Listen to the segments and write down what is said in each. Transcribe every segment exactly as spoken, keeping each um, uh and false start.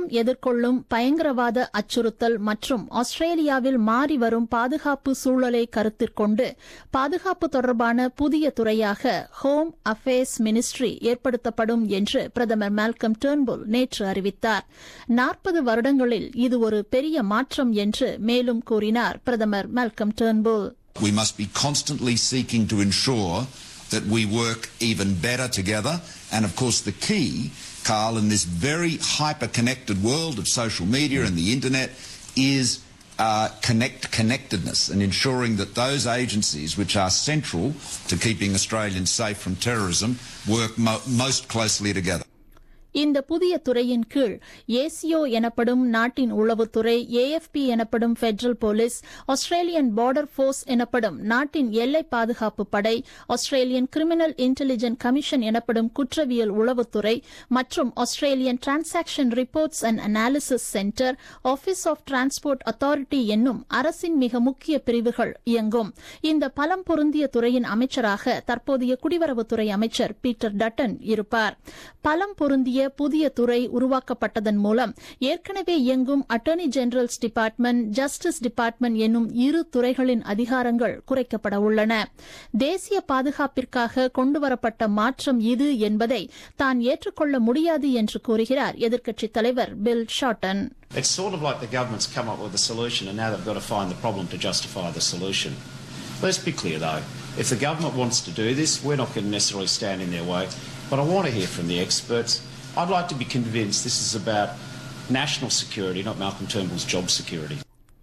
உலகம் எதிர்கொள்ளும் பயங்கரவாத அச்சுறுத்தல் மற்றும் ஆஸ்திரேலியாவில் மாறி வரும் பாதுகாப்பு சூழலை கருத்திற்கொண்டு பாதுகாப்பு தொடர்பான புதிய துறையாக ஹோம் அஃபேர்ஸ் மினிஸ்ட்ரி ஏற்படுத்தப்படும் என்று பிரதமர் மால்கம் டர்ன்புல் நேற்று அறிவித்தார். நாற்பது வருடங்களில் இது ஒரு பெரிய மாற்றம் என்று மேலும் கூறினார் பிரதமர் Malcolm Turnbull. We must be constantly seeking to ensure that we work even better together, and of course the key, Carl, in this very hyper-connected world of social media and the internet is uh, connect connectedness and ensuring that those agencies which are central to keeping Australians safe from terrorism work mo most closely together. இந்த புதிய துறையின் கீழ் ஏசியோ எனப்படும் நாட்டின் உளவுத்துறை, AFP எனப்படும் federal police, Australian border force எனப்படும் நாட்டின் எல்லை பாதுகாப்பு படை, ஆஸ்திரேலியன் கிரிமினல் இன்டெலிஜென்ஸ் கமிஷன் எனப்படும் குற்றவியல் உளவுத்துறை மற்றும் Australian transaction reports and analysis centre, office of transport authority என்னும் அரசின் மிக முக்கிய பிரிவுகள் இயங்கும். இந்த பலம் பொருந்திய துறையின் அமைச்சராக தற்போதைய குடிவரவுத்துறை அமைச்சர் பீட்டர் டட்டன் இருப்பார். பலம் பொருந்திய புதிய துறை உருவாக்கப்பட்டதன் மூலம் ஏற்கனவே இயங்கும் attorney generals department, justice department என்னும் இரு துறைகளின் அதிகாரங்கள் குறைக்கப்பட உள்ளன. தேசிய பாதுகாப்பிற்காக கொண்டுவரப்பட்ட மாற்றம் இது என்பதை தான் ஏற்றுக்கொள்ள முடியாது என்று கூறுகிறார் எதிர்க்கட்சித் தலைவர் Bill Shorten. It's sort of like the government's come up with a solution and now they've got to find the problem to justify the solution. Let's be clear though, if the government wants to do this, we're not going to necessarily stand in their way, but I want to hear from the experts. I'd like to be convinced this is about national security, not Malcolm Turnbull's job security.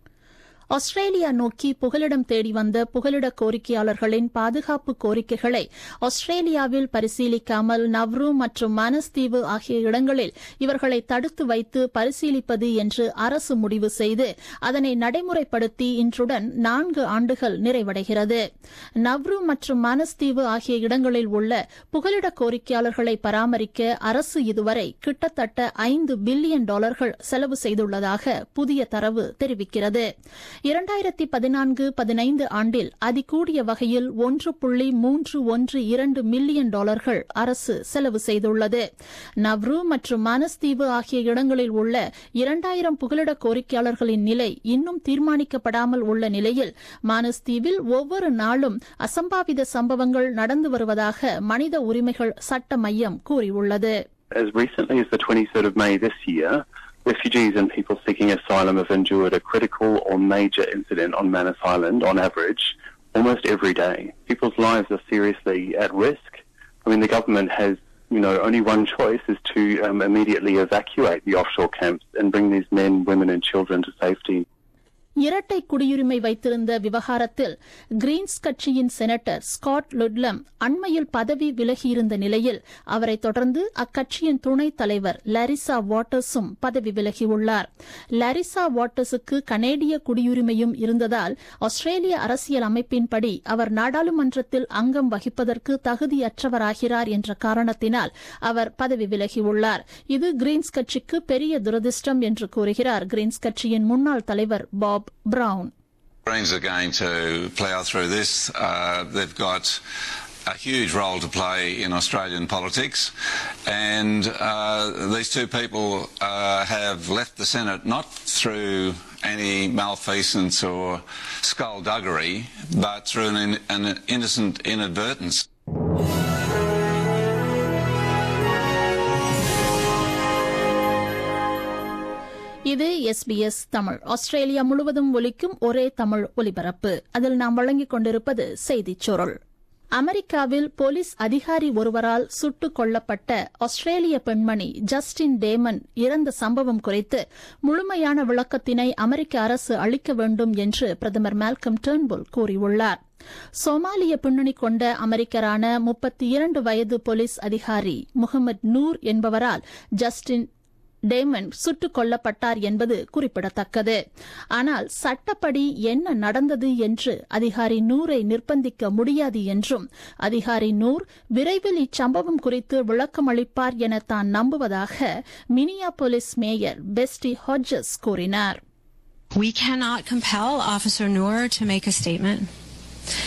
Australia நோக்கி புகலிடம் தேடி வந்த புகலிட கோரிக்கையாளர்களின் பாதுகாப்பு கோரிக்கைகளை ஆஸ்திரேலியாவில் பரிசீலிக்காமல் Nauru மற்றும் மானஸ்தீவு ஆகிய இடங்களில் இவர்களை தடுத்து வைத்து பரிசீலிப்பது என்று அரசு முடிவு செய்து அதனை நடைமுறைப்படுத்தி இன்றுடன் நான்கு ஆண்டுகள் நிறைவடைகிறது. நவ்ரு மற்றும் மானஸ்தீவு ஆகிய இடங்களில் உள்ள புகலிட கோரிக்கையாளர்களை பராமரிக்க அரசு இதுவரை கிட்டத்தட்ட ஐந்து பில்லியன் டாலர்கள் செலவு செய்துள்ளதாக புதிய தரவு தெரிவிக்கிறது. இரண்டாயிரத்தி பதினான்கு பதினைந்து ஆண்டில் அதிகூடிய வகையில் ஒன்று புள்ளி மூன்று ஒன்று இரண்டு மில்லியன் டாலர்கள் அரசு செலவு செய்துள்ளது. நவ்ரு மற்றும் மானஸ்தீவு ஆகிய இடங்களில் உள்ள இரண்டாயிரம் புகலிட கோரிக்கையாளர்களின் நிலை இன்னும் தீர்மானிக்கப்படாமல் உள்ள நிலையில் மானஸ்தீவில் ஒவ்வொரு நாளும் அசம்பாவித சம்பவங்கள் நடந்து வருவதாக மனித உரிமைகள் சட்ட மையம் கூறியுள்ளது. As recently as the twenty-third of May this year, refugees and people seeking asylum have endured a critical or major incident on Manus Island on average almost every day. People's lives are seriously at risk. I mean, the government has, you know, only one choice is to um, immediately evacuate the offshore camps and bring these men, women and children to safety. இரட்டை குடியுரிமை வைத்திருந்த விவகாரத்தில் Green's கட்சியின் senator Scott லுட்லம் அண்மையில் பதவி விலகியிருந்த நிலையில் அவரை தொடர்ந்து அக்கட்சியின் துணைத் தலைவர் லாரிசா வாட்டர்ஸும் பதவி விலகியுள்ளார். லாரிசா வாட்டர்ஸுக்கு கனேடிய குடியுரிமையும் இருந்ததால் ஆஸ்திரேலிய அரசியல் அமைப்பின்படி அவர் நாடாளுமன்றத்தில் அங்கம் வகிப்பதற்கு தகுதியற்றவராகிறார் என்ற காரணத்தினால் அவர் பதவி விலகியுள்ளார். இது கிரீன்ஸ் கட்சிக்கு பெரிய துரதிர்ஷ்டம் என்று கூறுகிறார் கிரீன்ஸ் கட்சியின் முன்னாள் தலைவர் Bob Brown. Greens are going to plough through this. Uh, they've got a huge role to play in Australian politics, and uh, these two people uh, have left the Senate not through any malfeasance or skullduggery, but through an, an innocent inadvertence. இது SBS Tamil. Australia முழுவதும் ஒலிக்கும் ஒரே தமிழ் ஒலிபரப்பு. அதில் நாம் வழங்கிக் கொண்டிருப்பது செய்திச் சுருள். அமெரிக்காவில் போலீஸ் அதிகாரி ஒருவரால் சுட்டுக் கொல்லப்பட்ட ஆஸ்திரேலிய பெண்மணி ஜஸ்டின் டேமன் இறந்த சம்பவம் குறித்து முழுமையான விளக்கத்தினை அமெரிக்க அரசு அளிக்க வேண்டும் என்று பிரதமர் மால்கம் டர்ன்புல் கூறியுள்ளார். சோமாலிய பின்னணி கொண்ட அமெரிக்கரான முப்பத்தி இரண்டு வயது போலீஸ் அதிகாரி முகமது நூர் என்பவரால் ஜஸ்டின் டேமன் சுட்டுக் கொல்லப்பட்டார் என்பது குறிப்பிடத்தக்கது. ஆனால் சட்டப்படி என்ன நடந்தது என்று அதிகாரி நூரை நிர்பந்திக்க முடியாது என்றும் அதிகாரி நூர் விரைவில் இச்சம்பவம் குறித்து விளக்கம் அளிப்பார் என தான் நம்புவதாக மினியாபோலிஸ் மேயர் பெஸ்டி ஹாட்ஜஸ் கூறினார். We cannot compel Officer Noor to make a statement.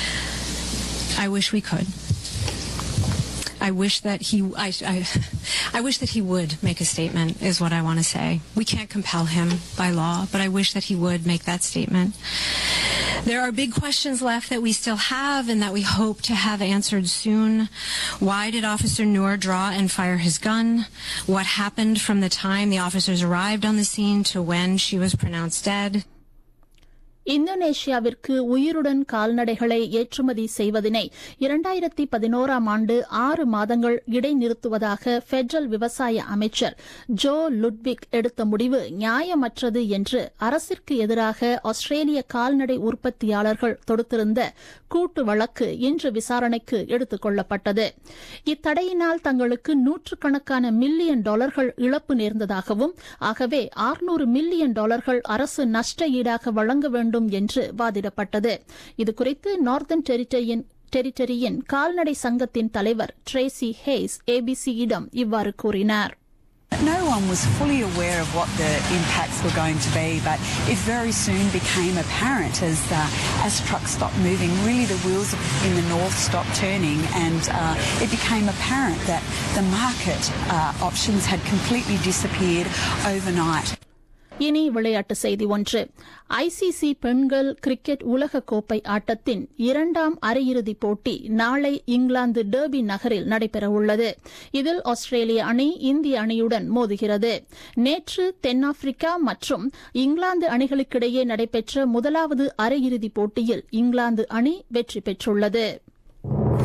I wish we could. I wish that he, I, I, I wish that he would make a statement, is what I want to say. We can't compel him by law, but I wish that he would make that statement. There are big questions left that we still have and that we hope to have answered soon. Why did Officer Noor draw and fire his gun? What happened from the time the officers arrived on the scene to when she was pronounced dead? இந்தோனேஷியாவிற்கு உயிருடன் கால்நடைகளை ஏற்றுமதி செய்வதனை இரண்டாயிரத்தி பதினோராம் ஆண்டு ஆறு மாதங்கள் இடைநிறுத்துவதாக federal விவசாய அமைச்சர் ஜோ லுட்விக் எடுத்த முடிவு நியாயமற்றது என்று அரசிற்கு எதிராக ஆஸ்திரேலிய கால்நடை உற்பத்தியாளர்கள் தொடுத்திருந்த கூட்டு வழக்கு இன்று விசாரணைக்கு எடுத்துக் கொள்ளப்பட்டது. இத்தடையினால் தங்களுக்கு நூற்றுக்கணக்கான மில்லியன் டாலர்கள் இழப்பு நேர்ந்ததாகவும் ஆகவே ஆறுநூறு மில்லியன் டாலர்கள் அரசு நஷ்ட ஈடாக வழங்க வேண்டும் என்று வாதிடப்பட்டது. இதுகுறித்து நார்தர்ன் டெரிட்டரியின் டெரிட்டரியின் கால்நடை சங்கத்தின் தலைவர் ட்ரேசி ஹேஸ் ஏபிசியிடம் இவ்வாறு கூறினார். No one was fully aware of what the impacts were going to be, but it very soon became apparent as uh, as trucks stopped moving. Really, the wheels in the north stopped turning, and uh, it became apparent that the market uh, options had completely disappeared overnight. இனி விளையாட்டு செய்தி ஒன்று. ICC பெண்கள் cricket உலக கோப்பை ஆட்டத்தின் இரண்டாம் அரையிறுதிப் போட்டி நாளை இங்கிலாந்து டெர்பி நகரில் நடைபெறவுள்ளது. இதில் ஆஸ்திரேலிய அணி இந்திய அணியுடன் மோதுகிறது. நேற்று தென்னாப்பிரிக்கா மற்றும் இங்கிலாந்து அணிகளுக்கிடையே நடைபெற்ற முதலாவது அரையிறுதிப் போட்டியில் இங்கிலாந்து அணி வெற்றி பெற்றுள்ளது.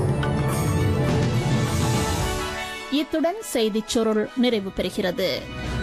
இத்துடன் செய்திச் சுருள் நிறைவு பெறுகிறது.